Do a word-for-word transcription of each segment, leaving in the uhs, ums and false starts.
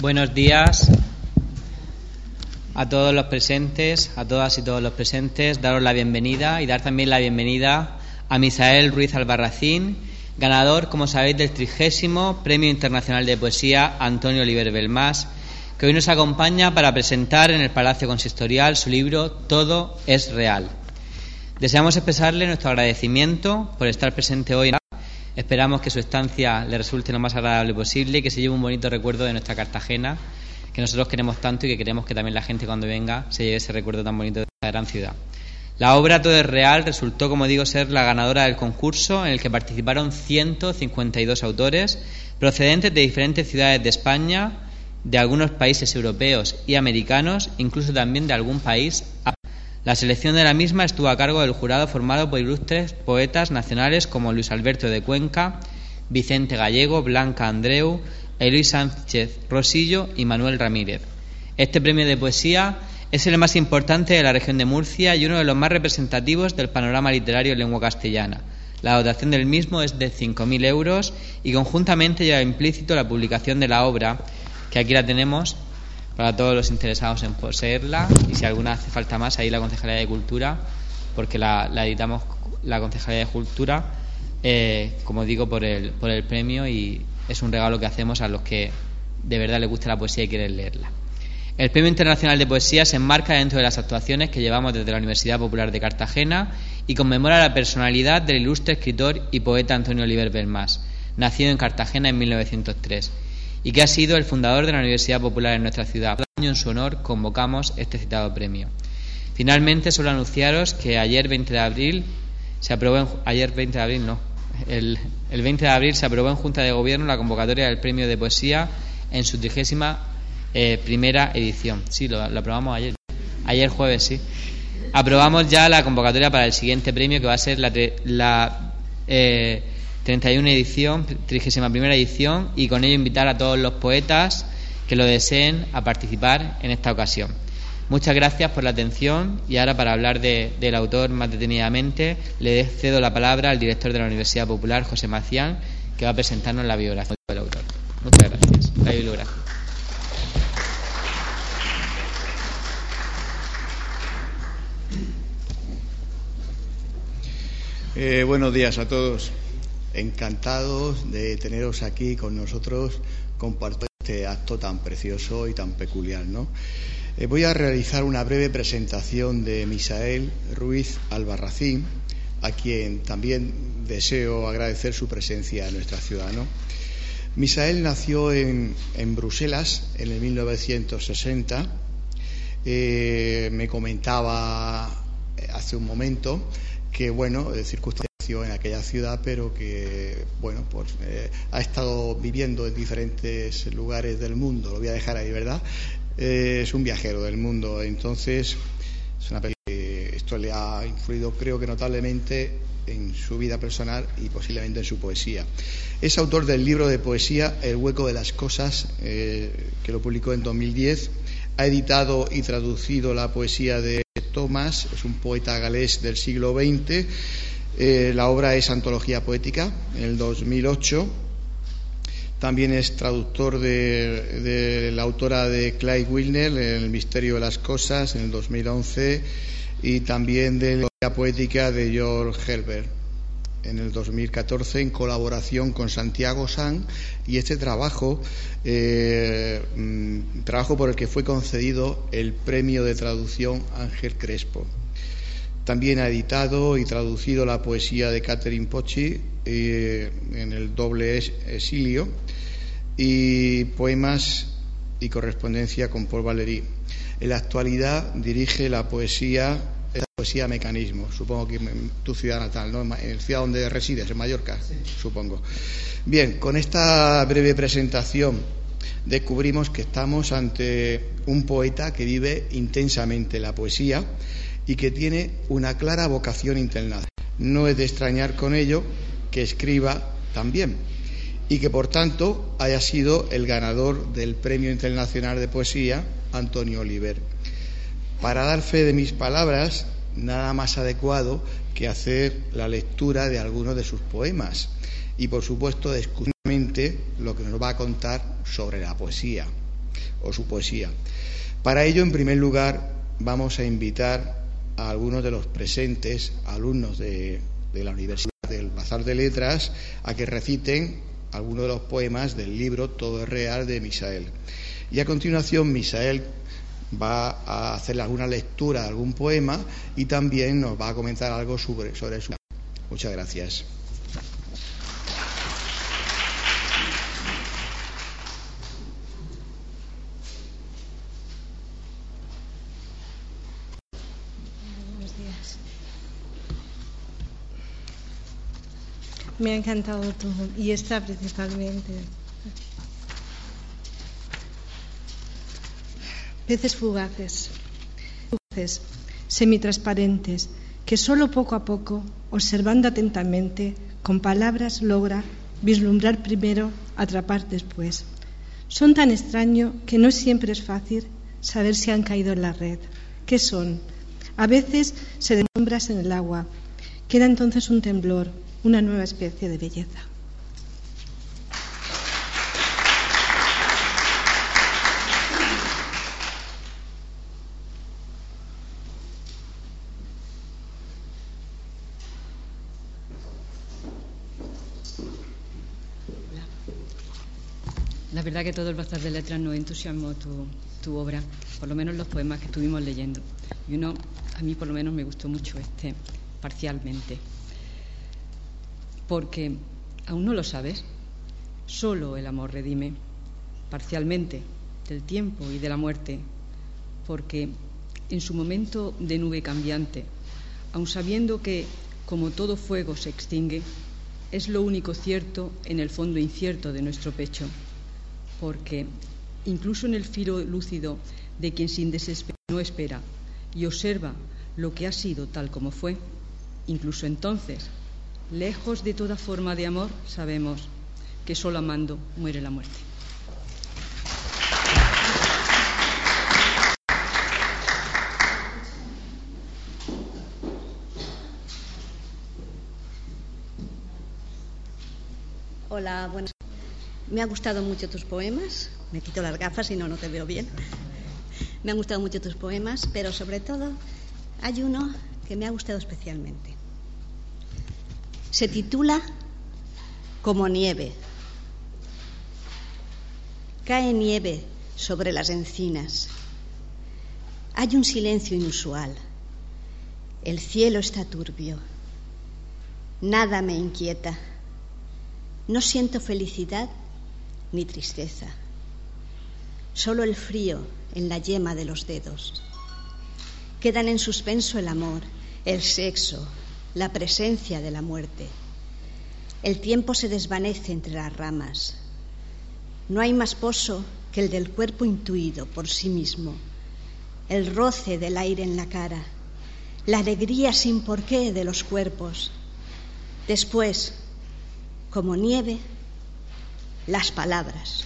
Buenos días a todos los presentes, a todas y todos los presentes. Daros la bienvenida y dar también la bienvenida a Misael Ruiz Albarracín, ganador, como sabéis, del trigésimo Premio Internacional de Poesía Antonio Oliver Belmás, que hoy nos acompaña para presentar en el Palacio Consistorial su libro Todo es real. Deseamos expresarle nuestro agradecimiento por estar presente hoy. Esperamos que su estancia le resulte lo más agradable posible y que se lleve un bonito recuerdo de nuestra Cartagena, que nosotros queremos tanto y que queremos que también la gente cuando venga se lleve ese recuerdo tan bonito de esta gran ciudad. La obra Todo es real resultó, como digo, ser la ganadora del concurso, en el que participaron ciento cincuenta y dos autores procedentes de diferentes ciudades de España, de algunos países europeos y americanos, incluso también de algún país. La selección de la misma estuvo a cargo del jurado formado por ilustres poetas nacionales como Luis Alberto de Cuenca, Vicente Gallego, Blanca Andreu, Eloy Sánchez Rosillo y Manuel Ramírez. Este premio de poesía es el más importante de la región de Murcia y uno de los más representativos del panorama literario en lengua castellana. La dotación del mismo es de cinco mil euros y conjuntamente lleva implícito la publicación de la obra, que aquí la tenemos, para todos los interesados en poseerla, y si alguna hace falta más, ahí la Concejalía de Cultura, porque la, la editamos la Concejalía de Cultura, eh, como digo, por el, por el premio, y es un regalo que hacemos a los que de verdad les gusta la poesía y quieren leerla. El Premio Internacional de Poesía se enmarca dentro de las actuaciones que llevamos desde la Universidad Popular de Cartagena y conmemora la personalidad del ilustre escritor y poeta Antonio Oliver Belmás, nacido en Cartagena en mil novecientos tres. Y que ha sido el fundador de la Universidad Popular en nuestra ciudad. Cada año en su honor convocamos este citado premio. Finalmente, solo anunciaros que ayer veinte de abril se aprobó en, ayer veinte de abril no, el, el veinte de abril se aprobó en Junta de Gobierno la convocatoria del Premio de Poesía en su trigésima eh, primera edición. Sí, lo, lo aprobamos ayer. Ayer jueves, sí. Aprobamos ya la convocatoria para el siguiente premio, que va a ser la, la eh, treinta y una edición, trigésima primera edición, y con ello invitar a todos los poetas que lo deseen a participar en esta ocasión. Muchas gracias por la atención, y ahora, para hablar de, del autor más detenidamente, le cedo la palabra al director de la Universidad Popular, José Macián, que va a presentarnos la biografía del autor. Muchas gracias. La bibliografía. Eh, buenos días a todos. Encantados de teneros aquí con nosotros compartiendo este acto tan precioso y tan peculiar, ¿no? Eh, voy a realizar una breve presentación de Misael Ruiz Albarracín, a quien también deseo agradecer su presencia en nuestra ciudad, ¿no? Misael nació en, en Bruselas en el mil novecientos sesenta. Eh, me comentaba hace un momento que, bueno, de circunstancias en aquella ciudad, pero que, bueno, pues eh, ha estado viviendo en diferentes lugares del mundo. Lo voy a dejar ahí, ¿verdad? Eh, es un viajero del mundo, entonces es una persona que esto le ha influido, creo que notablemente, en su vida personal y posiblemente en su poesía. Es autor del libro de poesía El hueco de las cosas, eh, que lo publicó en dos mil diez. Ha editado y traducido la poesía de Thomas, es un poeta galés del siglo veinte. Eh, la obra es Antología Poética, en el dos mil ocho. También es traductor de, de la autora de Clyde Wilner, El misterio de las cosas, en el dos mil once, y también de la poética de George Herbert, en el dos mil catorce, en colaboración con Santiago Sanz, y este trabajo, eh, trabajo por el que fue concedido el premio de traducción Ángel Crespo. También ha editado y traducido la poesía de Catherine Pocci eh, en el doble exilio, y poemas y correspondencia con Paul Valéry. En la actualidad dirige la poesía, la poesía Mecanismo, supongo que en tu ciudad natal, ¿no? En la ciudad donde resides, en Mallorca, sí, supongo. Bien, con esta breve presentación descubrimos que estamos ante un poeta que vive intensamente la poesía y que tiene una clara vocación internacional. No es de extrañar con ello que escriba también, y que por tanto haya sido el ganador del Premio Internacional de Poesía Antonio Oliver. Para dar fe de mis palabras, nada más adecuado que hacer la lectura de algunos de sus poemas y, por supuesto, descubrir lo que nos va a contar sobre la poesía. o su poesía. Para ello, en primer lugar, vamos a invitar a algunos de los presentes, alumnos de, de la Universidad del Bazar de Letras, a que reciten algunos de los poemas del libro Todo es real de Misael. Y a continuación, Misael va a hacer alguna lectura de algún poema y también nos va a comentar algo sobre, sobre su... Muchas gracias. Buenos días. Me ha encantado todo y esta principalmente. Peces fugaces, luces semitransparentes, que solo poco a poco, observando atentamente, con palabras logra vislumbrar primero, atrapar después. Son tan extraños que no siempre es fácil saber si han caído en la red. ¿Qué son? A veces se ven sombras en el agua. Queda entonces un temblor, una nueva especie de belleza. La verdad que todo el Bazar de Letras nos entusiasmó tu, tu obra, por lo menos los poemas que estuvimos leyendo. Y uno, a mí por lo menos me gustó mucho este, parcialmente. Porque, aún no lo sabes, solo el amor redime, parcialmente, del tiempo y de la muerte. Porque en su momento de nube cambiante, aun sabiendo que, como todo fuego se extingue, es lo único cierto en el fondo incierto de nuestro pecho. Porque incluso en el filo lúcido de quien sin desespero no espera y observa lo que ha sido tal como fue, incluso entonces, lejos de toda forma de amor, sabemos que solo amando muere la muerte. Hola, buenas. Me han gustado mucho tus poemas. Me quito las gafas, si no, no te veo bien. Me han gustado mucho tus poemas, pero sobre todo hay uno que me ha gustado especialmente. Se titula Como nieve. Cae nieve sobre las encinas. Hay un silencio inusual. El cielo está turbio. Nada me inquieta. No siento felicidad ni tristeza, solo el frío en la yema de los dedos. Quedan en suspenso el amor, el sexo, la presencia de la muerte. El tiempo se desvanece entre las ramas. No hay más poso que el del cuerpo intuido por sí mismo, el roce del aire en la cara, la alegría sin porqué de los cuerpos. Después, como nieve, las palabras.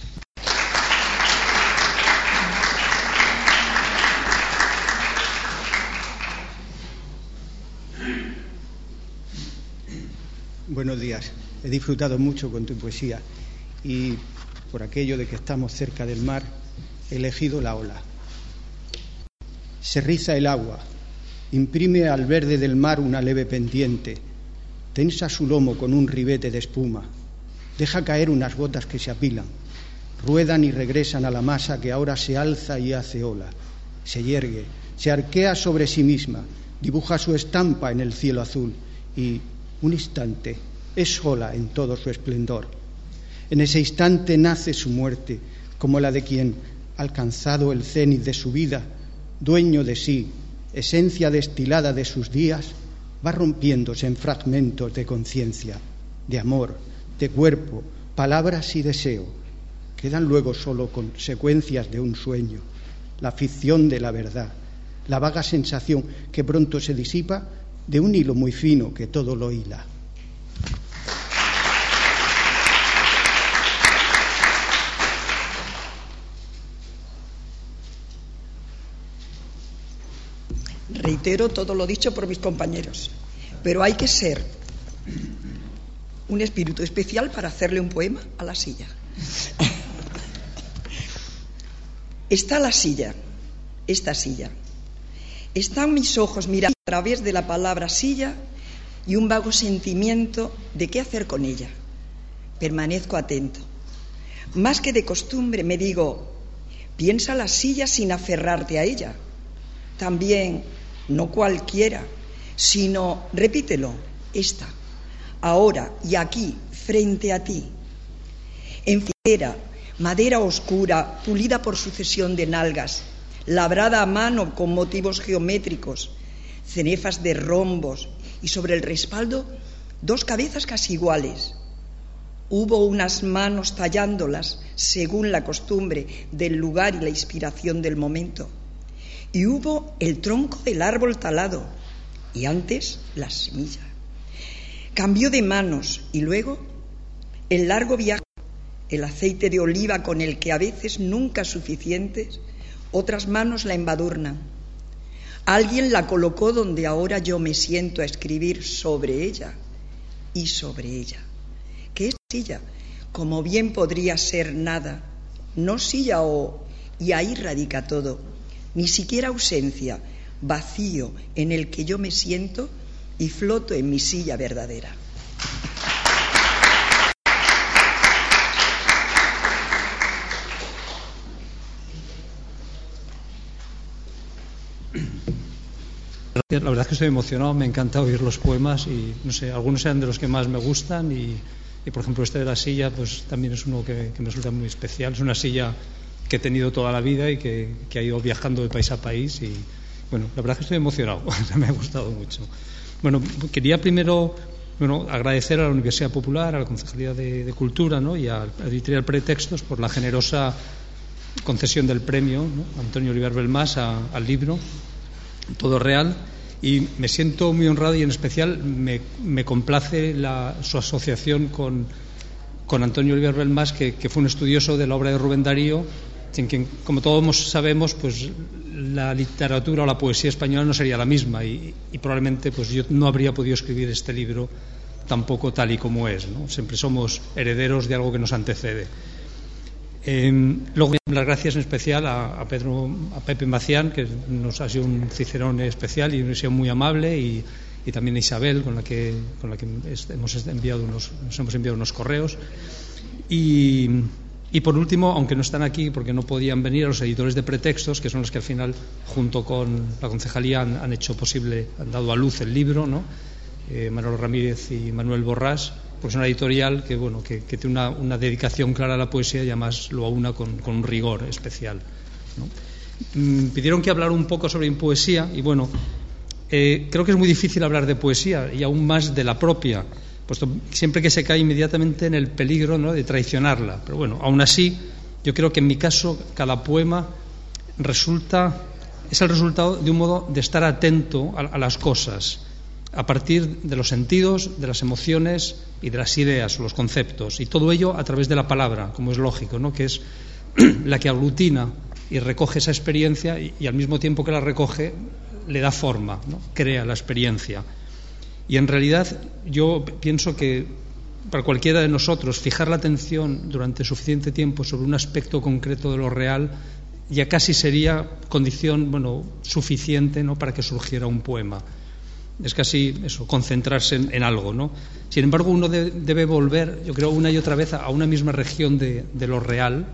Buenos días. He disfrutado mucho con tu poesía y por aquello de que estamos cerca del mar, he elegido la ola. Se riza el agua, imprime al verde del mar una leve pendiente, tensa su lomo con un ribete de espuma, deja caer unas gotas que se apilan, ruedan y regresan a la masa que ahora se alza y hace ola, se yergue, se arquea sobre sí misma, dibuja su estampa en el cielo azul y, un instante, es ola en todo su esplendor. En ese instante nace su muerte, como la de quien, alcanzado el cénit de su vida, dueño de sí, esencia destilada de sus días, va rompiéndose en fragmentos de conciencia, de amor, de cuerpo, palabras y deseo. Quedan luego solo consecuencias de un sueño, la ficción de la verdad, la vaga sensación que pronto se disipa de un hilo muy fino que todo lo hila. Reitero todo lo dicho por mis compañeros, pero hay que ser un espíritu especial para hacerle un poema a la silla. Está la silla, esta silla. Están mis ojos mirando a través de la palabra silla y un vago sentimiento de qué hacer con ella. Permanezco atento. Más que de costumbre me digo, piensa la silla sin aferrarte a ella. También, no cualquiera, sino, repítelo, esta, ahora y aquí, frente a ti. En fibra, madera oscura, pulida por sucesión de nalgas, labrada a mano con motivos geométricos, cenefas de rombos y sobre el respaldo dos cabezas casi iguales. Hubo unas manos tallándolas según la costumbre del lugar y la inspiración del momento. Y hubo el tronco del árbol talado y antes la semilla. Cambió de manos y luego el largo viaje, el aceite de oliva con el que a veces nunca suficientes, otras manos la embadurnan. Alguien la colocó donde ahora yo me siento a escribir sobre ella y sobre ella. Que es silla, como bien podría ser nada, no silla o, y ahí radica todo, ni siquiera ausencia, vacío en el que yo me siento y floto en mi silla verdadera. La verdad es que estoy emocionado, me encanta oír los poemas y no sé, algunos eran de los que más me gustan y, y por ejemplo este de la silla pues también es uno que, que me resulta muy especial. Es una silla que he tenido toda la vida y que, que ha ido viajando de país a país y bueno, la verdad es que estoy emocionado, me ha gustado mucho. Bueno, quería primero bueno, agradecer a la Universidad Popular, a la Concejalía de, de Cultura, ¿no? Y a la Editorial Pretextos por la generosa concesión del premio, ¿no? Antonio Oliver Belmás a, al libro Todo Real. Y me siento muy honrado y en especial me, me complace la, su asociación con, con Antonio Oliver Belmás, que, que fue un estudioso de la obra de Rubén Darío, sin quien, como todos sabemos, pues la literatura o la poesía española no sería la misma y, y probablemente pues yo no habría podido escribir este libro tampoco tal y como es, ¿no? Siempre somos herederos de algo que nos antecede. Eh, luego, las gracias en especial a, a Pedro, a Pepe Macián, que nos ha sido un cicerón especial y ha sido muy amable, y, y también a Isabel, con la que, con la que hemos enviado unos, nos hemos enviado unos correos. Y, y por último, aunque no están aquí porque no podían venir, a los editores de Pretextos, que son los que al final, junto con la concejalía, han, han hecho posible, han dado a luz el libro, ¿no? Eh, Manolo Ramírez y Manuel Borrás, porque es una editorial que bueno que, que tiene una, una dedicación clara a la poesía y además lo aúna con, con un rigor especial, ¿no? Mm, pidieron que hablara un poco sobre poesía y bueno, eh, creo que es muy difícil hablar de poesía y aún más de la propia, puesto siempre que se cae inmediatamente en el peligro, ¿no?, de traicionarla. Pero bueno, aún así, yo creo que en mi caso cada poema resulta es el resultado de un modo de estar atento a, a las cosas, a partir de los sentidos, de las emociones y de las ideas o los conceptos, y todo ello a través de la palabra, como es lógico, ¿no?, que es la que aglutina y recoge esa experiencia y, y al mismo tiempo que la recoge le da forma, ¿no?, crea la experiencia. Y en realidad yo pienso que para cualquiera de nosotros fijar la atención durante suficiente tiempo sobre un aspecto concreto de lo real ya casi sería condición bueno suficiente, ¿no?, para que surgiera un poema. Es casi eso, concentrarse en, en algo, ¿no? Sin embargo, uno de, debe volver, yo creo, una y otra vez a una misma región de, de lo real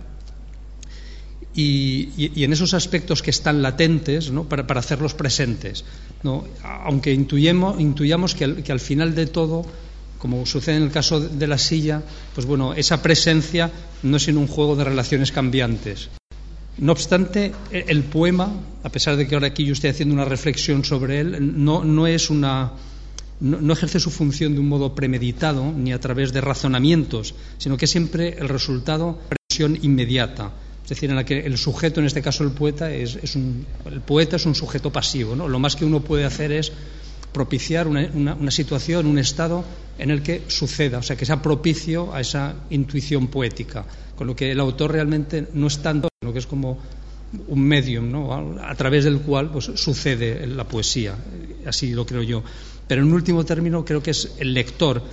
y, y, y en esos aspectos que están latentes, ¿no?, para, para hacerlos presentes, ¿no? Aunque intuyemos, intuyamos que al, que al final de todo, como sucede en el caso de la silla, pues bueno, esa presencia no es sino un juego de relaciones cambiantes. No obstante, el poema, a pesar de que ahora aquí yo estoy haciendo una reflexión sobre él, no, no es una, no, no ejerce su función de un modo premeditado ni a través de razonamientos, sino que es siempre el resultado de una expresión inmediata. Es decir, en la que el sujeto, en este caso el poeta, es, es un, el poeta es un sujeto pasivo, ¿no? Lo más que uno puede hacer es propiciar una, una, una situación, un estado en el que suceda, o sea, que sea propicio a esa intuición poética, con lo que el autor realmente no es tanto, sino que es como un medium, ¿no?, a través del cual pues, sucede la poesía, así lo creo yo. Pero en último término creo que es el lector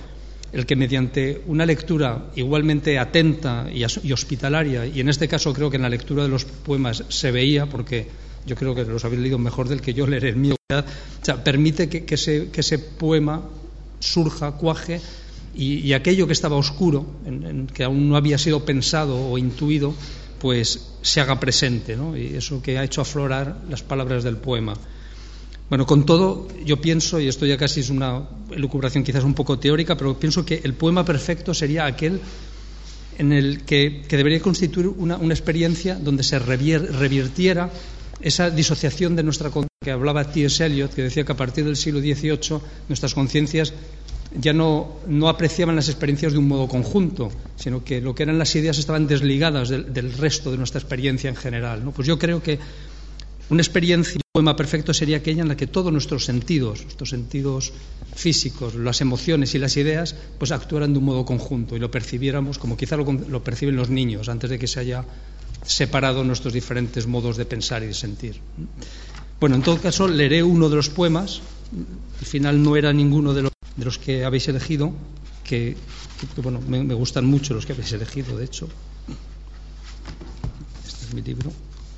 el que mediante una lectura igualmente atenta y, y hospitalaria, y en este caso creo que en la lectura de los poemas se veía, porque yo creo que los habéis leído mejor del que yo leeré el mío, o sea, permite que, que, ese, que ese poema surja, cuaje, y, y aquello que estaba oscuro, en, en, que aún no había sido pensado o intuido, pues se haga presente, ¿no? Y eso que ha hecho aflorar las palabras del poema. Bueno, con todo, yo pienso, y esto ya casi es una elucubración quizás un poco teórica, pero pienso que el poema perfecto sería aquel en el que, que debería constituir una, una experiencia donde se revier, revirtiera esa disociación de nuestra conciencia, que hablaba T S Eliot, que decía que a partir del siglo dieciocho nuestras conciencias ya no, no apreciaban las experiencias de un modo conjunto, sino que lo que eran las ideas estaban desligadas del, del resto de nuestra experiencia en general, ¿no? Pues yo creo que una experiencia, un poema perfecto sería aquella en la que todos nuestros sentidos, nuestros sentidos físicos, las emociones y las ideas, pues actuaran de un modo conjunto y lo percibiéramos como quizá lo, lo perciben los niños antes de que se haya separado nuestros diferentes modos de pensar y de sentir. Bueno, en todo caso, leeré uno de los poemas. Al final no era ninguno de los, de los que habéis elegido, que, que bueno, me, me gustan mucho los que habéis elegido, de hecho. Este es mi libro.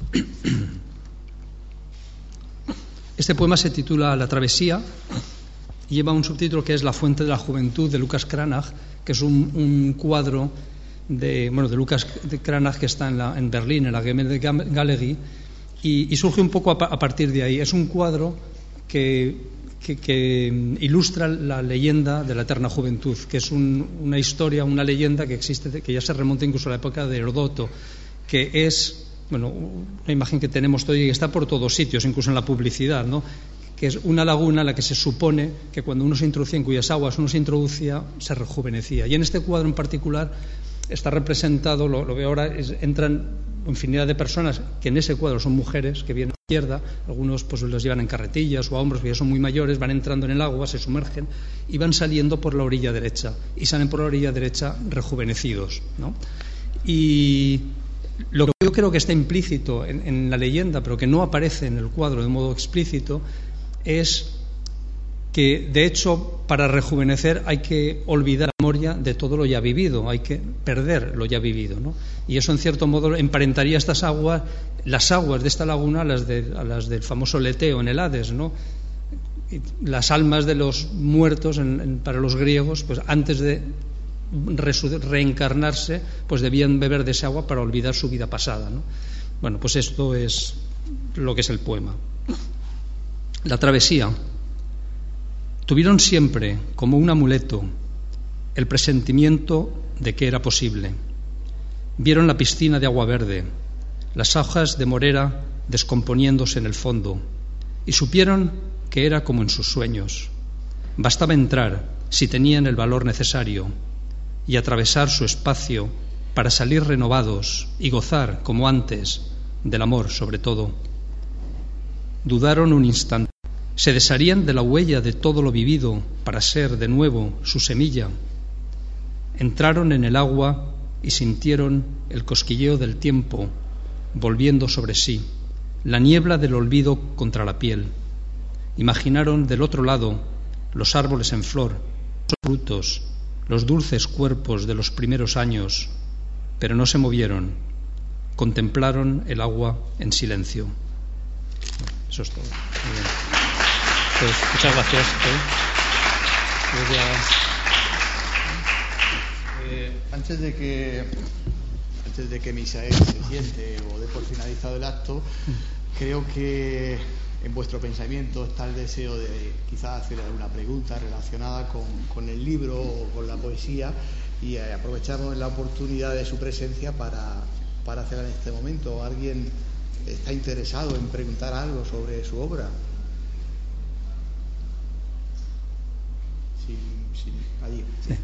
Este poema se titula La travesía y lleva un subtítulo que es La fuente de la juventud, de Lucas Cranach, que es un, un cuadro de, bueno, de Lucas Cranach, que está en, la, en Berlín, en la Gemäldegalerie, y, y surge un poco a, a partir de ahí. Es un cuadro que, que, que ilustra la leyenda de la eterna juventud, que es un, una historia, una leyenda que existe, que ya se remonta incluso a la época de Heródoto, que es, bueno, una imagen que tenemos todavía y que está por todos sitios, incluso en la publicidad, ¿no? Que es una laguna en la que se supone que cuando uno se introducía, en cuyas aguas uno se introducía, se rejuvenecía. Y en este cuadro en particular está representado, lo, lo veo ahora, es, entran infinidad de personas que en ese cuadro son mujeres que vienen a la izquierda, algunos pues los llevan en carretillas o a hombros, que ya son muy mayores, van entrando en el agua, se sumergen y van saliendo por la orilla derecha, y salen por la orilla derecha rejuvenecidos, ¿no? Y lo que yo creo que está implícito en, en la leyenda, pero que no aparece en el cuadro de modo explícito, es que, de hecho, para rejuvenecer hay que olvidar la memoria de todo lo ya vivido, hay que perder lo ya vivido, ¿no? Y eso, en cierto modo, emparentaría estas aguas, las aguas de esta laguna, a las, de, a las del famoso Leteo en el Hades, ¿no? Y las almas de los muertos, en, en, para los griegos, pues antes de reencarnarse, pues debían beber de esa agua para olvidar su vida pasada, ¿no? Bueno, pues esto es lo que es el poema. La travesía. Tuvieron siempre como un amuleto el presentimiento de que era posible. Vieron la piscina de agua verde, las hojas de morera descomponiéndose en el fondo, y supieron que era como en sus sueños. Bastaba entrar, si tenían el valor necesario, y atravesar su espacio para salir renovados y gozar, como antes, del amor sobre todo. Dudaron un instante. ¿Se desharían de la huella de todo lo vivido para ser de nuevo su semilla? Entraron en el agua y sintieron el cosquilleo del tiempo volviendo sobre sí, la niebla del olvido contra la piel. Imaginaron del otro lado los árboles en flor, los frutos, los dulces cuerpos de los primeros años, pero no se movieron. Contemplaron el agua en silencio. Eso es todo. Muy bien. Pues, muchas gracias. Eh, antes de que antes de que Misael se siente o dé por finalizado el acto, creo que en vuestro pensamiento está el deseo de quizás hacer alguna pregunta relacionada con, con el libro o con la poesía, y eh, aprovechamos la oportunidad de su presencia para, para hacerla en este momento. ¿Alguien está interesado en preguntar algo sobre su obra? Sí, sí, allí. Sí.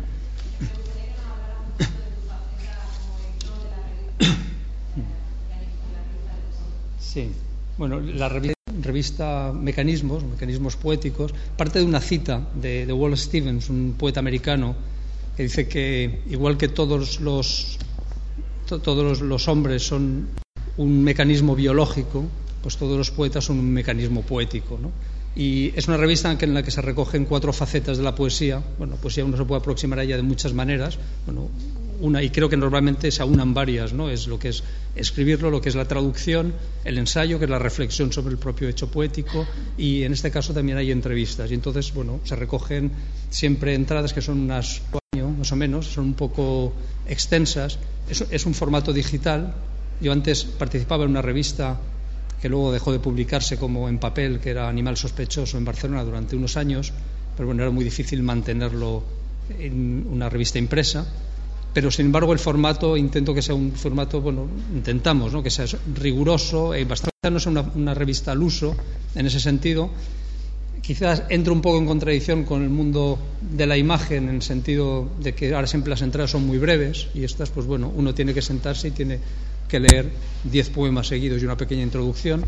Sí. Bueno, la revista Mecanismos, Mecanismos Poéticos, parte de una cita de, de Wallace Stevens, un poeta americano, que dice que igual que todos los to, todos los, los hombres son un mecanismo biológico, pues todos los poetas son un mecanismo poético, ¿no? Y es una revista en la que se recogen cuatro facetas de la poesía. Bueno, poesía uno se puede aproximar a ella de muchas maneras. Bueno, una, y creo que normalmente se aunan varias, ¿no? Es lo que es escribirlo, lo que es la traducción, el ensayo, que es la reflexión sobre el propio hecho poético, y en este caso también hay entrevistas. Y entonces, bueno, se recogen siempre entradas que son unas año, más o menos, son un poco extensas. Es, es un formato digital. Yo antes participaba en una revista que luego dejó de publicarse como en papel, que era Animal Sospechoso, en Barcelona durante unos años, pero bueno, era muy difícil mantenerlo en una revista impresa. Pero sin embargo el formato, intento que sea un formato, bueno, intentamos, ¿no?, que sea riguroso, eh, bastante, no sea una, una revista al uso en ese sentido. Quizás entro un poco en contradicción con el mundo de la imagen, en el sentido de que ahora siempre las entradas son muy breves, y estas, pues bueno, uno tiene que sentarse y tiene que leer diez poemas seguidos y una pequeña introducción.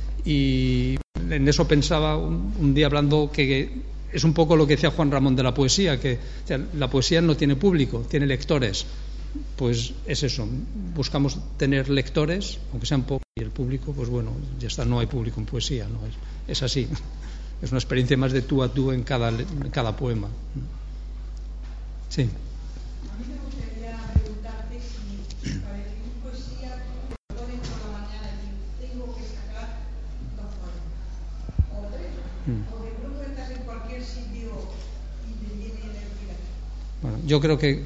Y en eso pensaba un, un día hablando que es un poco lo que decía Juan Ramón de la poesía, que o sea, la poesía no tiene público, tiene lectores. Pues es eso, buscamos tener lectores, aunque sean pocos, y el público, pues bueno, ya está, no hay público en poesía, ¿no? Es, es así. Es una experiencia más de tú a tú en cada, en cada poema. Sí. A mí me gustaría preguntarte si para escribir poesía lo pones por la mañana y tengo que sacar dos poemas o tres, mm. o de pronto estás en cualquier sitio y te viene energía. Bueno, yo creo que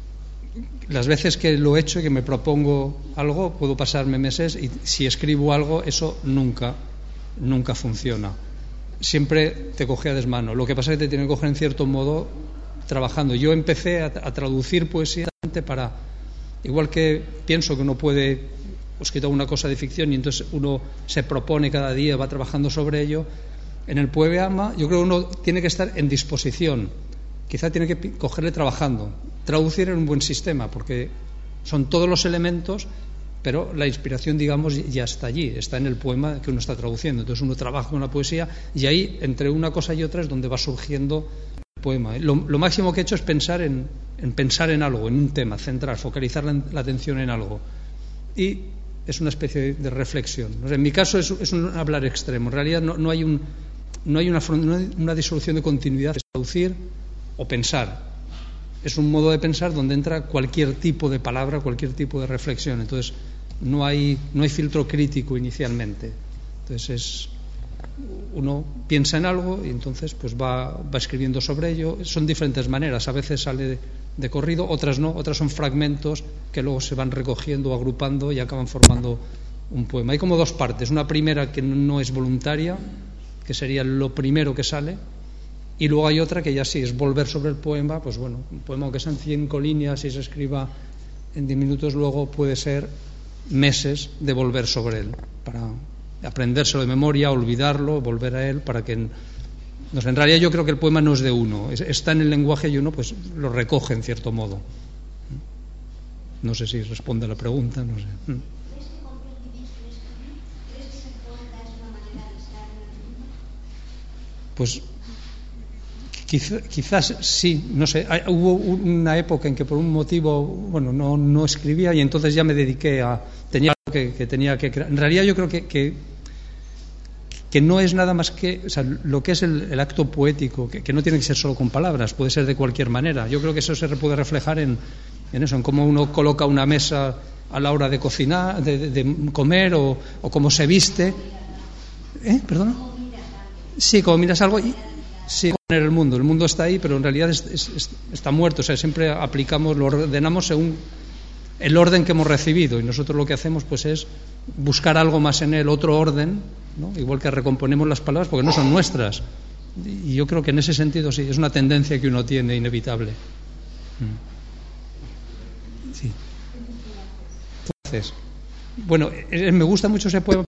las veces que lo he hecho y que me propongo algo, puedo pasarme meses, y si escribo algo, eso nunca, nunca funciona. Siempre te coge a desmano. Lo que pasa es que te tiene que coger en cierto modo trabajando. Yo empecé a, a traducir poesía para, igual que pienso que uno puede escribir una cosa de ficción y entonces uno se propone cada día, va trabajando sobre ello. En el poema yo creo que uno tiene que estar en disposición, quizá tiene que cogerle trabajando. Traducir en un buen sistema, porque son todos los elementos, pero la inspiración, digamos, ya está allí, está en el poema que uno está traduciendo. Entonces uno trabaja con la poesía y ahí, entre una cosa y otra, es donde va surgiendo el poema. Lo, lo máximo que he hecho es pensar en, en pensar en algo, en un tema, centrar, focalizar la, la atención en algo. Y es una especie de, de reflexión. O sea, en mi caso es, es un hablar extremo. En realidad no, no hay, un, no hay una, una disolución de continuidad, es traducir o pensar. Es un modo de pensar donde entra cualquier tipo de palabra, cualquier tipo de reflexión. Entonces no hay, no hay filtro crítico inicialmente. Entonces es, uno piensa en algo y entonces pues va, va escribiendo sobre ello. Son diferentes maneras. A veces sale de, de corrido, otras no. Otras son fragmentos que luego se van recogiendo, agrupando y acaban formando un poema. Hay como dos partes. Una primera que no es voluntaria, que sería lo primero que sale. Y luego hay otra que ya sí es volver sobre el poema. Pues bueno, un poema aunque sean cinco líneas y se escriba en diez minutos, luego puede ser meses de volver sobre él, para aprendérselo de memoria, olvidarlo, volver a él, para que no sé, en realidad yo creo que el poema no es de uno, es, está en el lenguaje y uno pues lo recoge en cierto modo. No sé si responde a la pregunta, no sé. ¿Crees que compartir y escribir? ¿Crees que ser poeta es una manera de estar en el mundo? Pues Quizás, quizás sí, no sé. Hay, hubo una época en que por un motivo, bueno, no, no escribía y entonces ya me dediqué a, tenía algo que, que tenía que crear. En realidad yo creo que, que, que no es nada más que, o sea, lo que es el, el acto poético, que, que no tiene que ser solo con palabras, puede ser de cualquier manera. Yo creo que eso se puede reflejar en, en eso, en cómo uno coloca una mesa a la hora de cocinar, de, de, de comer, o, o cómo se viste. ¿Eh? ¿Perdona? Sí, como miras algo y sí, el mundo, el mundo está ahí, pero en realidad es, es, es, está muerto. O sea, siempre aplicamos, lo ordenamos según el orden que hemos recibido, y nosotros lo que hacemos pues es buscar algo más en él, otro orden, ¿no? Igual que recomponemos las palabras porque no son nuestras. Y yo creo que en ese sentido sí, es una tendencia que uno tiene inevitable. Sí. Entonces, bueno, me gusta mucho ese poema.